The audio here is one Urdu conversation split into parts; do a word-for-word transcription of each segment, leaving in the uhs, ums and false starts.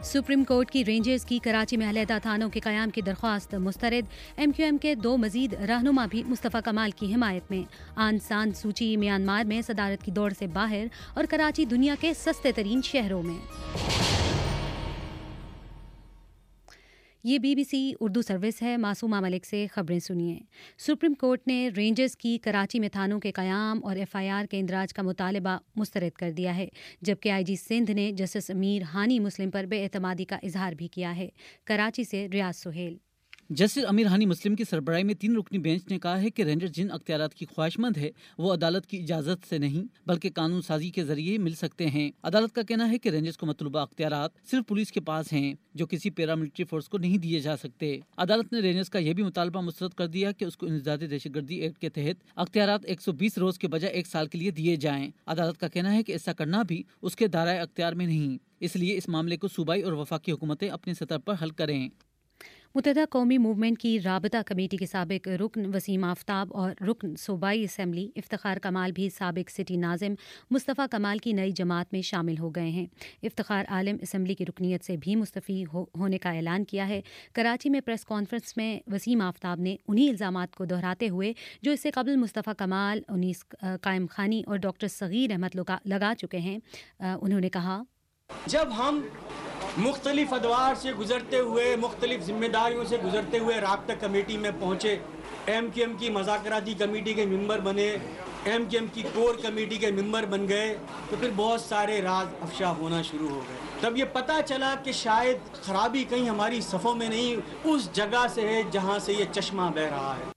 سپریم کورٹ کی رینجرز کی کراچی میں علیحدہ تھانوں کے قیام کی درخواست مسترد۔ ایم کیو ایم کے دو مزید رہنما بھی مصطفیٰ کمال کی حمایت میں۔ آن سان سوچی میانمار میں صدارت کی دوڑ سے باہر اور کراچی دنیا کے سستے ترین شہروں میں۔ یہ B B C Urdu service ہے۔ معصومہ ملک سے خبریں سنیے۔ سپریم کورٹ نے رینجرز کی کراچی میں تھانوں کے قیام اور ایف آئی آر کے اندراج کا مطالبہ مسترد کر دیا ہے، جبکہ آئی جی سندھ نے جسٹس امیر ہانی مسلم پر بے اعتمادی کا اظہار بھی کیا ہے۔ کراچی سے ریاض سہیل۔ جسٹس امیر ہانی مسلم کی سربراہی میں تین رکنی بینچ نے کہا ہے کہ رینجر جن اختیارات کی خواہش مند ہے وہ عدالت کی اجازت سے نہیں بلکہ قانون سازی کے ذریعے مل سکتے ہیں۔ عدالت کا کہنا ہے کہ رینجرز کو مطلوبہ اختیارات صرف پولیس کے پاس ہیں، جو کسی پیراملٹری فورس کو نہیں دیے جا سکتے۔ عدالت نے رینجرز کا یہ بھی مطالبہ مسترد کر دیا کہ اس کو انسداد دہشت گردی ایکٹ کے تحت اختیارات ایک سو بیس روز کے بجائے ایک سال کے لیے دیے جائیں۔ عدالت کا کہنا ہے کہ ایسا کرنا بھی اس کے دائرۂ اختیار میں نہیں، اس لیے اس معاملے کو صوبائی اور وفاقی حکومتیں اپنی سطح پر حل کریں۔ متحدہ قومی موومنٹ کی رابطہ کمیٹی کے سابق رکن وسیم آفتاب اور رکن صوبائی اسمبلی افتخار کمال بھی سابق سٹی ناظم مصطفیٰ کمال کی نئی جماعت میں شامل ہو گئے ہیں۔ افتخار عالم اسمبلی کی رکنیت سے بھی مستعفی ہو ہونے کا اعلان کیا ہے۔ کراچی میں پریس کانفرنس میں وسیم آفتاب نے انہی الزامات کو دہراتے ہوئے جو اس سے قبل مصطفیٰ کمال، انیس قائم خانی اور ڈاکٹر صغیر احمد لگا چکے ہیں، انہوں نے کہا، جب ہم مختلف ادوار سے گزرتے ہوئے، مختلف ذمہ داریوں سے گزرتے ہوئے رابطہ کمیٹی میں پہنچے، ایم کیو ایم کی مذاکراتی کمیٹی کے ممبر بنے، ایم کیو ایم کی کور کمیٹی کے ممبر بن گئے، تو پھر بہت سارے راز افشا ہونا شروع ہو گئے۔ تب یہ پتہ چلا کہ شاید خرابی کہیں ہماری صفوں میں نہیں، اس جگہ سے ہے جہاں سے یہ چشمہ بہہ رہا ہے۔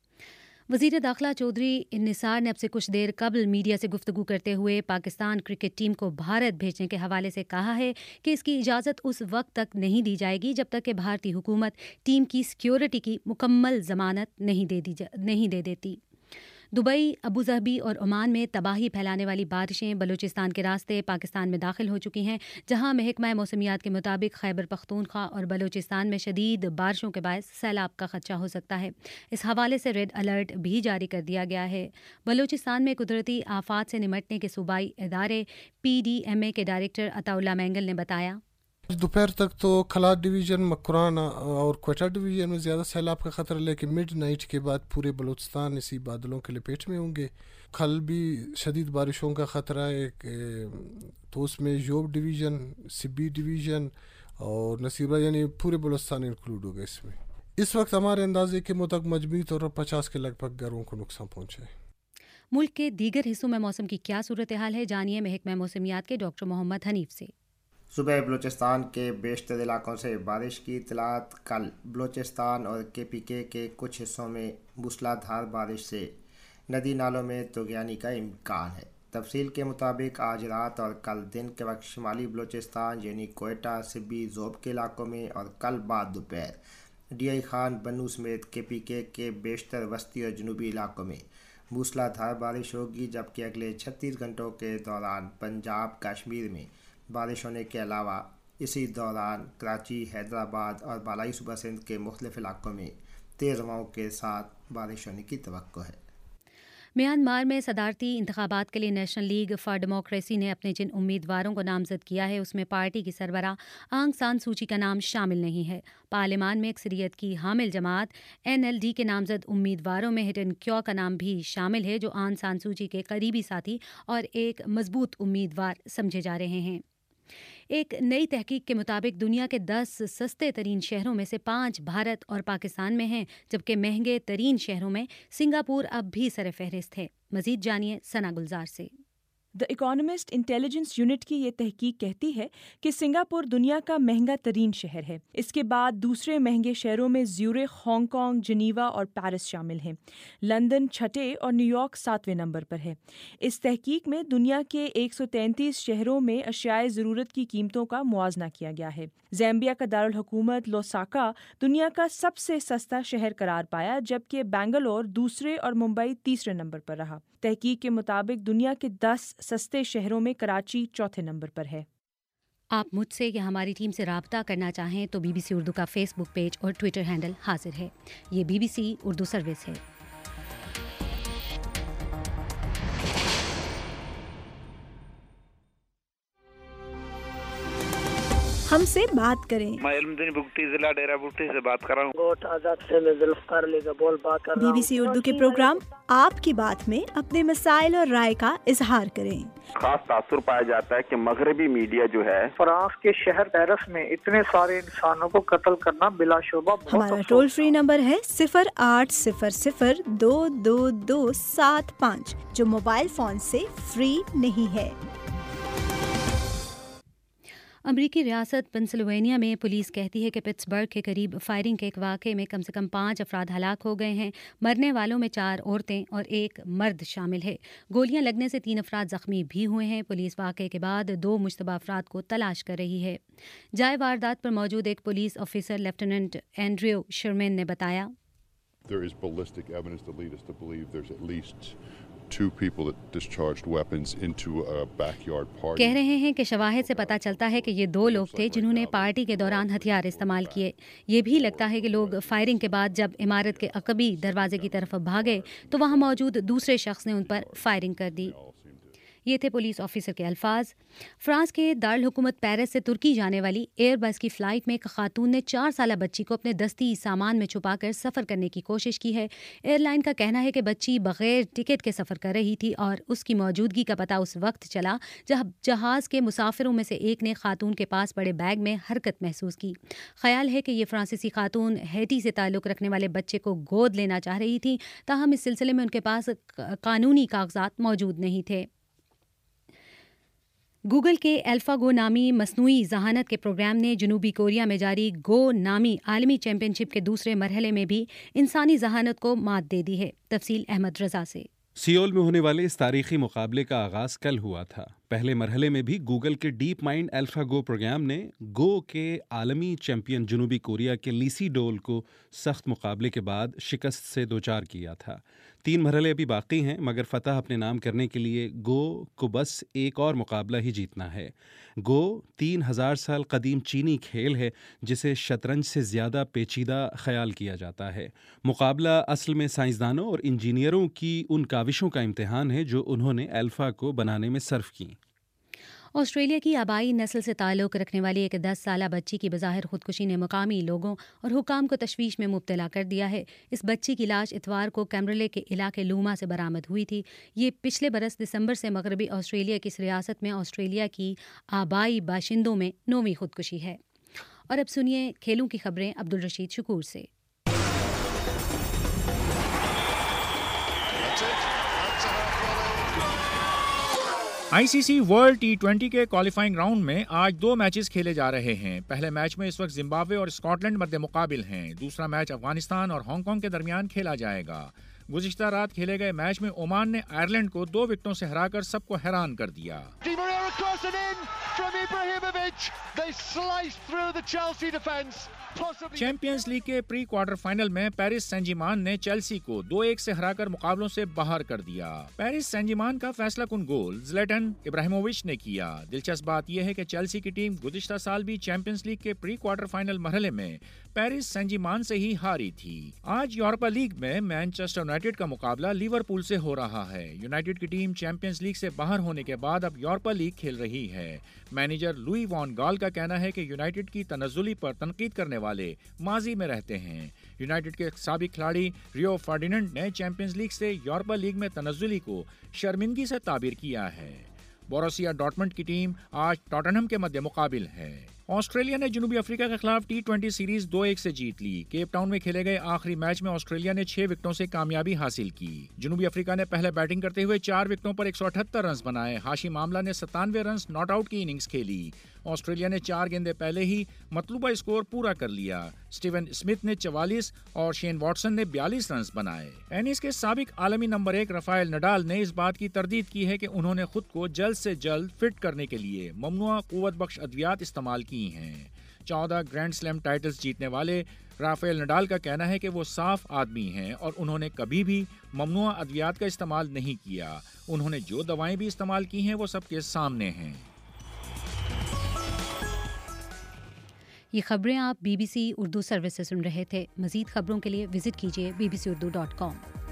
وزیر داخلہ چودھری انصار نے اب سے کچھ دیر قبل میڈیا سے گفتگو کرتے ہوئے پاکستان کرکٹ ٹیم کو بھارت بھیجنے کے حوالے سے کہا ہے کہ اس کی اجازت اس وقت تک نہیں دی جائے گی جب تک کہ بھارتی حکومت ٹیم کی سیکیورٹی کی مکمل ضمانت نہیں دے دی جا نہیں دے دیتی۔ دبئی، ابوظہبی اور عمان میں تباہی پھیلانے والی بارشیں بلوچستان کے راستے پاکستان میں داخل ہو چکی ہیں، جہاں محکمہ موسمیات کے مطابق خیبر پختونخوا اور بلوچستان میں شدید بارشوں کے باعث سیلاب کا خدشہ ہو سکتا ہے۔ اس حوالے سے ریڈ الرٹ بھی جاری کر دیا گیا ہے۔ بلوچستان میں قدرتی آفات سے نمٹنے کے صوبائی ادارے پی ڈی ایم اے کے ڈائریکٹر عطا اللہ مینگل نے بتایا، دوپہر تک تو کھلاد ڈویژن، مکران اور کوئٹہ ڈویژن میں زیادہ سیلاب کا خطرہ، لیکن مڈ نائٹ کے بعد پورے بلوچستان اسی بادلوں کے لپیٹ میں ہوں گے۔ کل بھی شدید بارشوں کا خطرہ ہے، تو اس میں یوب ڈویژن، سبی ڈویژن اور نصیبہ یعنی پورے بلوچستان انکلوڈ ہو گئے اس میں۔ اس وقت ہمارے اندازے کے مطابق مجموعی طور پر پچاس کے لگ بھگ گھروں کو نقصان پہنچا ہے۔ ملک کے دیگر حصوں میں موسم کی کیا صورتحال ہے، جانیے محکمہ موسمیات کے ڈاکٹر محمد حنیف سے۔ صبح بلوچستان کے بیشتر علاقوں سے بارش کی اطلاعات۔ کل بلوچستان اور کے پی کے کے کچھ حصوں میں موسلادھار دھار بارش سے ندی نالوں میں طغیانی کا امکان ہے۔ تفصیل کے مطابق آج رات اور کل دن کے وقت شمالی بلوچستان یعنی کوئٹہ، سبی، ذوب کے علاقوں میں اور کل بعد دوپہر ڈی آئی خان، بنو سمیت کے پی کے کے بیشتر وسطی اور جنوبی علاقوں میں موسلادھار دھار بارش ہوگی، جبکہ اگلے چھتیس گھنٹوں کے دوران پنجاب، کشمیر میں بارش ہونے کے علاوہ اسی دوران کراچی، حیدرآباد اور بالائی صوبہ سندھ کے مختلف علاقوں میں تیز ہواؤں کے ساتھ بارش ہونے کی توقع ہے۔ میانمار میں صدارتی انتخابات کے لیے نیشنل لیگ فار ڈیموکریسی نے اپنے جن امیدواروں کو نامزد کیا ہے اس میں پارٹی کی سربراہ آنگ سان سوچی کا نام شامل نہیں ہے۔ پارلیمان میں اکثریت کی حامل جماعت این ایل ڈی کے نامزد امیدواروں میں ہٹن کیو کا نام بھی شامل ہے، جو آنگ سان سوچی کے قریبی ساتھی اور ایک مضبوط امیدوار سمجھے جا رہے ہیں۔ ایک نئی تحقیق کے مطابق دنیا کے دس سستے ترین شہروں میں سے پانچ بھارت اور پاکستان میں ہیں، جبکہ مہنگے ترین شہروں میں سنگاپور اب بھی سر فہرست ہے۔ مزید جانیے ثنا گلزار سے۔ دی اکانومسٹ انٹیلیجنس یونٹ کی یہ تحقیق کہتی ہے کہ سنگاپور دنیا کا مہنگا ترین شہر ہے۔ اس کے بعد دوسرے مہنگے شہروں میں زیورخ، ہانگ کانگ، جنیوا اور پیرس شامل ہیں۔ لندن چھٹے اور نیو یارک ساتویں نمبر پر ہے۔ اس تحقیق میں دنیا کے ایک سو تینتیس شہروں میں اشیاء ضرورت کی قیمتوں کا موازنہ کیا گیا ہے۔ زیمبیا کا دارالحکومت لوساکا دنیا کا سب سے سستا شہر قرار پایا، جبکہ بنگلور دوسرے اور ممبئی تیسرے نمبر پر رہا۔ تحقیق کے مطابق دنیا کے دس سستے شہروں میں کراچی چوتھے نمبر پر ہے۔ آپ مجھ سے یا ہماری ٹیم سے رابطہ کرنا چاہیں تو بی بی سی اردو کا فیس بک پیج اور ٹویٹر ہینڈل حاضر ہے۔ یہ B B C Urdu service ہے۔ ہم سے بات کریں۔ میں علمدین بگٹی ضلع ڈیرہ بگٹی سے بات کر رہا ہوں۔ گوٹ آزاد سے میں ذوالفقار علی کا بول بات کر رہا بی ہوں۔ بی سی اردو کے پروگرام آپ کی بات میں اپنے مسائل اور رائے کا اظہار کریں۔ خاص تاثر پایا جاتا ہے کہ مغربی میڈیا جو ہے فرانس کے شہر پیرس میں اتنے سارے انسانوں کو قتل کرنا بلا شبہ بہت ہمارا ٹول فری نمبر ہے صفر آٹھ صفر صفر دو دو دو سات پانچ، جو موبائل فون سے فری نہیں ہے۔ امریکی ریاست پنسلوینیا میں پولیس کہتی ہے کہ پٹسبرگ کے قریب فائرنگ کے ایک واقعے میں کم سے کم پانچ افراد ہلاک ہو گئے ہیں۔ مرنے والوں میں چار عورتیں اور ایک مرد شامل ہے۔ گولیاں لگنے سے تین افراد زخمی بھی ہوئے ہیں۔ پولیس واقعے کے بعد دو مشتبہ افراد کو تلاش کر رہی ہے۔ جائے واردات پر موجود ایک police officer lieutenant Andrew Sherman نے بتایا، There is ballistic evidence that lead us to believe there's at least two people that discharged weapons into a backyard party. کہہ رہے ہیں کہ شواہد سے پتہ چلتا ہے کہ یہ دو لوگ تھے جنہوں نے پارٹی کے دوران ہتھیار استعمال کیے۔ یہ بھی لگتا ہے کہ لوگ فائرنگ کے بعد جب عمارت کے عقبی دروازے کی طرف بھاگے تو وہاں موجود دوسرے شخص نے ان پر فائرنگ کر دی۔ یہ تھے پولیس آفیسر کے الفاظ۔ فرانس کے دارالحکومت پیرس سے ترکی جانے والی ایئر بس کی فلائٹ میں ایک خاتون نے چار سالہ بچی کو اپنے دستی سامان میں چھپا کر سفر کرنے کی کوشش کی ہے۔ ایئر لائن کا کہنا ہے کہ بچی بغیر ٹکٹ کے سفر کر رہی تھی اور اس کی موجودگی کا پتہ اس وقت چلا جب جہاز کے مسافروں میں سے ایک نے خاتون کے پاس پڑے بیگ میں حرکت محسوس کی۔ خیال ہے کہ یہ فرانسیسی خاتون ہیٹی سے تعلق رکھنے والے بچے کو گود لینا چاہ رہی تھی، تاہم اس سلسلے میں ان کے پاس قانونی کاغذات موجود نہیں تھے۔ گوگل کے الفا گو نامی مصنوعی ذہانت کے پروگرام نے جنوبی کوریا میں جاری گو نامی عالمی چیمپئن شپ کے دوسرے مرحلے میں بھی انسانی ذہانت کو مات دے دی ہے۔ تفصیل احمد رضا سے۔ سیول میں ہونے والے اس تاریخی مقابلے کا آغاز کل ہوا تھا۔ پہلے مرحلے میں بھی گوگل کے deep mind alpha go program نے گو کے عالمی چیمپئن جنوبی کوریا کے لیسی ڈول کو سخت مقابلے کے بعد شکست سے دوچار کیا تھا۔ تین مرحلے ابھی باقی ہیں، مگر فتح اپنے نام کرنے کے لیے گو کو بس ایک اور مقابلہ ہی جیتنا ہے۔ گو تین ہزار سال قدیم چینی کھیل ہے جسے شطرنج سے زیادہ پیچیدہ خیال کیا جاتا ہے۔ مقابلہ اصل میں سائنسدانوں اور انجینئروں کی ان کاوشوں کا امتحان ہے جو انہوں نے الفا کو بنانے میں صرف کی۔ آسٹریلیا کی آبائی نسل سے تعلق رکھنے والی ایک دس سالہ بچی کی بظاہر خودکشی نے مقامی لوگوں اور حکام کو تشویش میں مبتلا کر دیا ہے۔ اس بچی کی لاش اتوار کو کیمبرلے کے علاقے لوما سے برآمد ہوئی تھی۔ یہ پچھلے برس دسمبر سے مغربی آسٹریلیا کی اس ریاست میں آسٹریلیا کی آبائی باشندوں میں نویں خودکشی ہے۔ اور اب سنیے کھیلوں کی خبریں عبدالرشید شکور سے۔ I C C world T twenty کے کوالیفائنگ راؤنڈ میں آج دو میچز کھیلے جا رہے ہیں۔ پہلے میچ میں اس وقت زمبابوے اور اسکاٹ لینڈ مد مقابل ہیں۔ دوسرا میچ افغانستان اور ہانگ کانگ کے درمیان کھیلا جائے گا۔ گزشتہ رات کھیلے گئے میچ میں اومان نے آئرلینڈ کو دو وکٹوں سے ہرا کر سب کو حیران کر دیا۔ چیمپئنز لیگ کے پری کوارٹر فائنل میں پیرس سین جرمین نے چیلسی کو دو ایک سے ہرا کر مقابلوں سے باہر کر دیا۔ پیرس سین جرمین کا فیصلہ کن گول زلیٹن ابراہیمووچ نے کیا۔ دلچسپ بات یہ ہے کہ چیلسی کی ٹیم گزشتہ سال بھی چیمپئنز لیگ کے پری کوارٹر فائنل مرحلے میں پیرس سین جرمین سے ہی ہاری تھی۔ آج یورپا لیگ میں مانچسٹر یونائیٹڈ کا مقابلہ لیورپول سے ہو رہا ہے۔ یونائیٹڈ کی ٹیم چیمپئنز لیگ سے باہر ہونے کے بعد اب یورپا لیگ کھیل رہی ہے۔ مینیجر لوئی وان گال کا کہنا ہے کہ یونائیٹڈ کی تنزلی پر تنقید کرنے والے ماضی میں رہتے ہیں۔ یونائیٹڈ کے سابق کھلاڑی ریو فرڈیننڈ نے چیمپئنز لیگ سے یورپا لیگ میں تنزلی کو شرمندگی سے تعبیر کیا ہے۔ بوروسیا ڈارٹمنڈ کی ٹیم آج ٹاٹنہم کے مد مقابل ہے۔ آسٹریلیا نے جنوبی افریقہ کے خلاف ٹی ٹوینٹی سیریز دو ایک سے جیت لی۔ کیپ ٹاؤن میں کھیلے گئے آخری میچ میں آسٹریلیا نے چھ وکٹوں سے کامیابی حاصل کی۔ جنوبی افریقہ نے پہلے بیٹنگ کرتے ہوئے چار وکٹوں پر ایک سو اٹھہتر رنز بنائے۔ ہاشم آملہ نے ستانوے رنز ناٹ آؤٹ کی اننگز کھیلی۔ آسٹریلیا نے چار گیندیں پہلے ہی مطلوبہ اسکور پورا کر لیا۔ اسٹیون اسمتھ نے چوالیس اور شین واٹسن نے بیالیس رنز بنائے۔ ٹینس کے سابق عالمی نمبر ایک رافائل نڈال نے اس بات کی تردید کی ہے کہ انہوں نے خود کو جلد سے جلد فٹ کرنے کے لیے ممنوعہ قوت بخش ادویات استعمال کی ہیں۔ چودہ گرینڈ سلیم ٹائٹلز جیتنے والے رافائل نڈال کا کہنا ہے کہ وہ صاف آدمی ہیں اور انہوں نے کبھی بھی ممنوعہ ادویات کا استعمال نہیں کیا۔ انہوں نے جو دوائیں بھی استعمال کی ہیں وہ سب کے سامنے ہیں۔ یہ خبریں آپ B B C Urdu service سے سن رہے تھے۔ مزید خبروں کے لیے وزٹ کیجیے B B C Urdu dot کام۔